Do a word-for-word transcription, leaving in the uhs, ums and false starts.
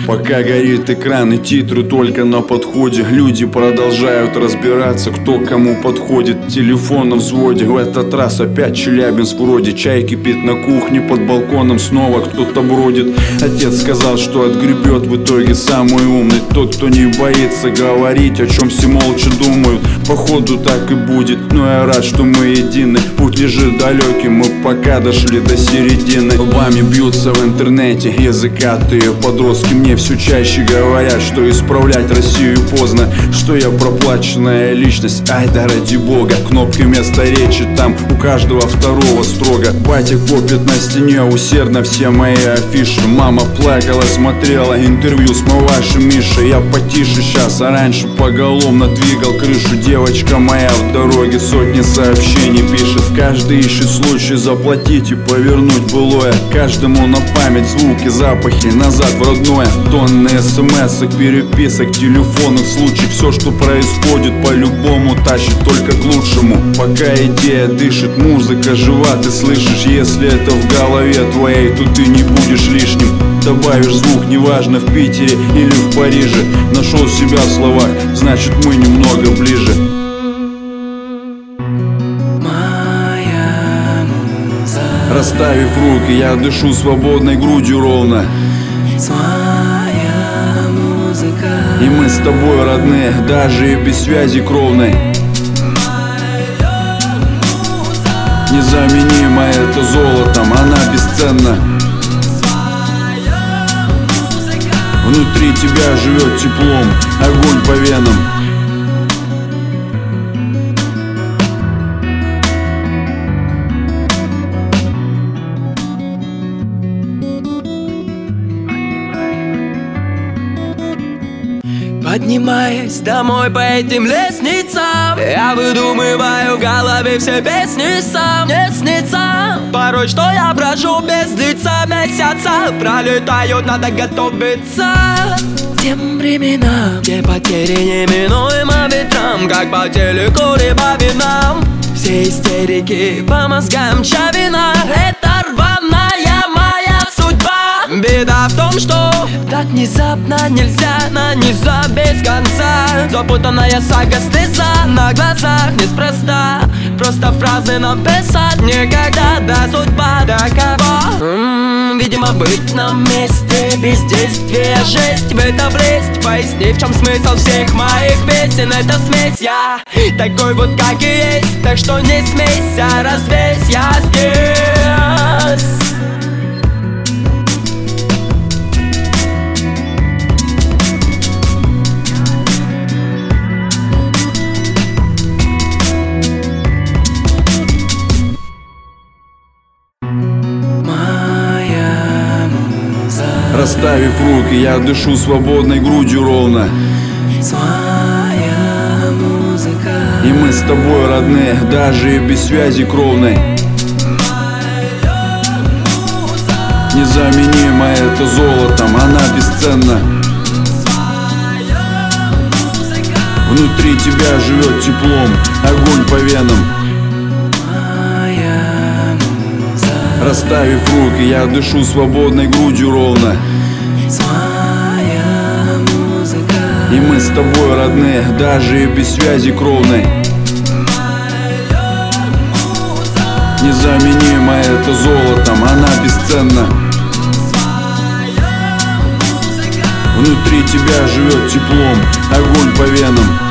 Пока горит экран и титры только на подходе, люди продолжают разбираться, кто кому подходит. Телефон на взводе, в этот раз опять Челябинск вроде. Чай кипит на кухне, под балконом снова кто-то бродит. Отец сказал, что отгребет в итоге самый умный тот, кто не боится говорить, о чем все молча думают. Походу так и будет, но я рад, что мы едины. Путь лежит далекий, мы пока дошли до середины. Лбами бьются в интернете языкатые подростки. Мне все чаще говорят, что исправлять Россию поздно, что я проплаченная личность, ай да ради бога. Кнопки вместо речи, там у каждого второго строго. Батя копит на стене усердно все мои афиши. Мама плакала, смотрела интервью с вашим Мишей. Я потише сейчас, а раньше поголовно двигал крышу. Девочка моя в дороге сотни сообщений пишет. Каждый ищет случай заплатить и повернуть былое. Каждому на память звуки, запахи, назад в родное. Тонны смс-ок, переписок, телефонных случаев. Все, что происходит, по-любому тащит только к лучшему. Пока идея дышит, музыка жива, ты слышишь. Если это в голове твоей, то ты не будешь лишним. Добавишь звук, неважно в Питере или в Париже. Нашел себя в словах, значит мы немного ближе. Расставив руки, я дышу свободной грудью ровно. Своя музыка. И мы с тобой родные, даже и без связи кровной. Незаменимо это золотом, она бесценна. Внутри тебя живет теплом, огонь по венам. Поднимаясь домой по этим лестницам, я выдумываю в голове все песни сам. Мне снится порой, что я брожу без лица. Месяца пролетают, надо готовиться к тем временам, где потери неминуемо ветрам, как по телеку либо винам. Все истерики по мозгам чавина, это рваная моя судьба. Беда в том, что так внезапно нельзя нанизать без конца. Запутанная сага слеза на глазах неспроста. Просто фразы написать никогда, да судьба такова. М-м, видимо, быть на месте бездействия, жесть в это влезть. Поясни, в чем смысл всех моих песен. Это смесь, я такой вот как и есть. Так что не смейся, развесь, я здесь. Расставив руки, я дышу свободной грудью ровно. Своя музыка. И мы с тобой родные, даже и без связи кровной. Незаменимо это золотом, она бесценна. Внутри тебя живет теплом, огонь по венам. Расставив руки, я дышу свободной грудью ровно. Своя музыка. И мы с тобой родные, даже и без связи кровной. Незаменимо это золотом, она бесценна. Внутри тебя живет теплом, огонь по венам.